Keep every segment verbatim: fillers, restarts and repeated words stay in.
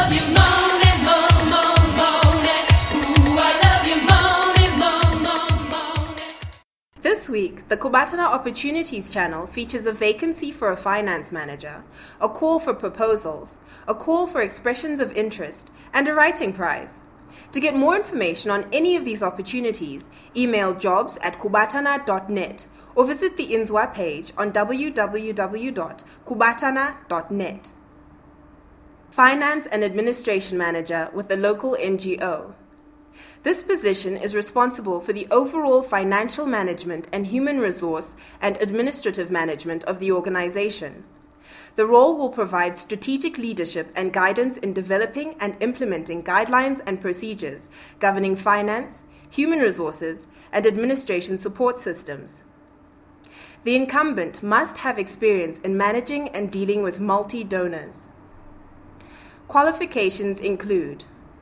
love you, moan it, moan, moan, moan it. Ooh, I love you, moan it, moan, moan, moan it. This week, the Kubatana Opportunities channel features a vacancy for a finance manager, a call for proposals, a call for expressions of interest, and a writing prize. To get more information on any of these opportunities, email jobs at kubatana dot net or visit the I N Z W A page on w w w dot kubatana dot net. Finance and Administration Manager with a local N G O. This position is responsible for the overall financial management and human resource and administrative management of the organization. The role will provide strategic leadership and guidance in developing and implementing guidelines and procedures governing finance, human resources, and administration support systems. The incumbent must have experience in managing and dealing with multi-donors. Qualifications include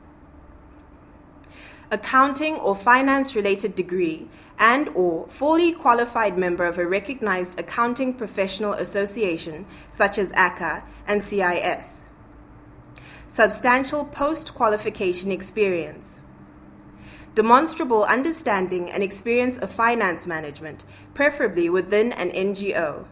accounting or finance-related degree and or fully qualified member of a recognized accounting professional association such as A C A and C I S. Substantial post-qualification experience. Demonstrable understanding and experience of finance management, preferably within an N G O.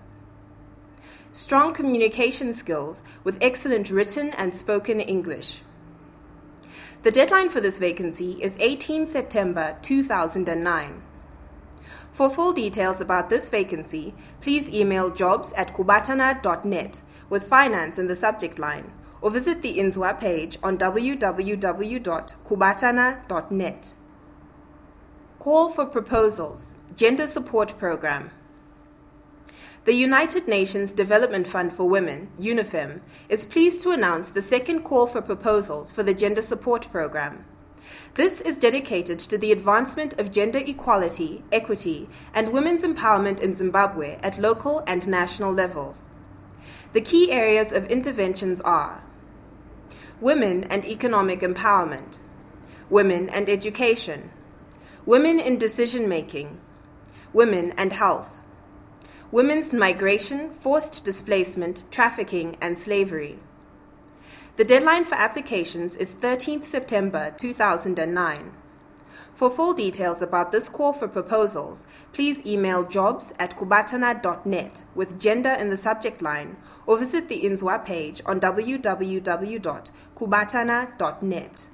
Strong communication skills with excellent written and spoken English. The deadline for this vacancy is eighteenth September two thousand nine. For full details about this vacancy, please email jobs at kubatana dot net with finance in the subject line or visit the I N Z W A page on w w w dot kubatana dot net. Call for proposals, Gender Support Program. The United Nations Development Fund for Women, UNIFEM, is pleased to announce the second call for proposals for the Gender Support Program. This is dedicated to the advancement of gender equality, equity, and women's empowerment in Zimbabwe at local and national levels. The key areas of interventions are women and economic empowerment, women and education, women in decision-making, women and health, women's migration, forced displacement, trafficking, and slavery. The deadline for applications is thirteenth September two thousand nine. For full details about this call for proposals, please email jobs at kubatana dot net with gender in the subject line or visit the I N Z W A page on w w w dot kubatana dot net.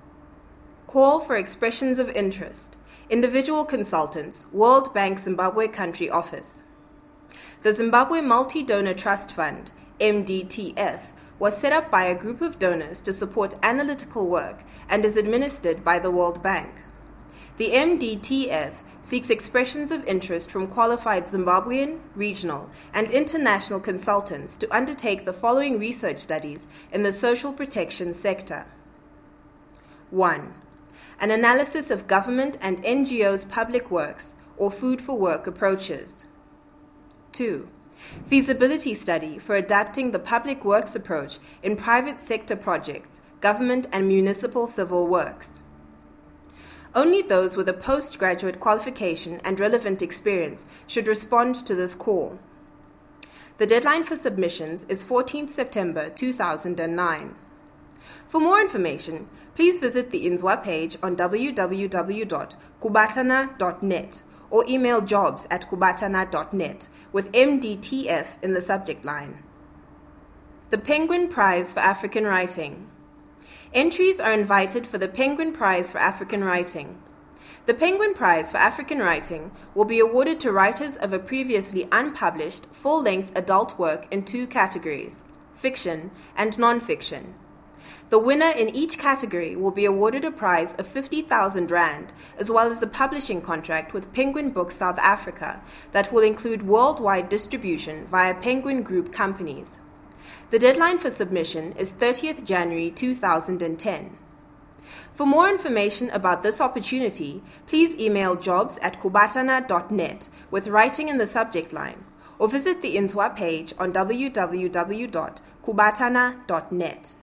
Call for expressions of interest. Individual consultants, World Bank Zimbabwe Country Office. The Zimbabwe Multi-Donor Trust Fund, M D T F, was set up by a group of donors to support analytical work and is administered by the World Bank. The M D T F seeks expressions of interest from qualified Zimbabwean, regional, and international consultants to undertake the following research studies in the social protection sector. one. An analysis of government and N G Os' public works or food for work approaches. two. Feasibility study for adapting the public works approach in private sector projects, government and municipal civil works. Only those with a postgraduate qualification and relevant experience should respond to this call. The deadline for submissions is fourteenth September two thousand nine. For more information, please visit the I N Z W A page on w w w dot kubatana dot net or email jobs at kubatana dot net with M D T F in the subject line. The Penguin Prize for African Writing. Entries are invited for the Penguin Prize for African Writing. The Penguin Prize for African Writing will be awarded to writers of a previously unpublished, full-length adult work in two categories, fiction and non-fiction. The winner in each category will be awarded a prize of fifty thousand rand, as well as the publishing contract with Penguin Books South Africa that will include worldwide distribution via Penguin Group companies. The deadline for submission is thirtieth January two thousand ten. For more information about this opportunity, please email jobs at kubatana dot net with writing in the subject line, or visit the I N Z W A page on w w w dot kubatana dot net.